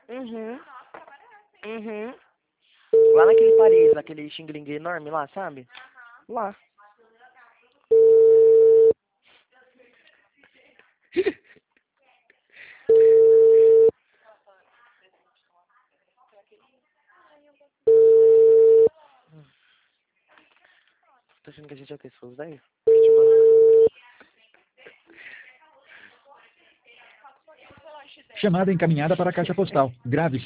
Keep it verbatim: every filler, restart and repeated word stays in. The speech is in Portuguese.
Uhum. Uhum. Lá naquele Paris, naquele xing-ling enorme lá, sabe? Lá. Tô achando que a gente é o que? Se fosse daí? Chamada encaminhada para a caixa postal. Grave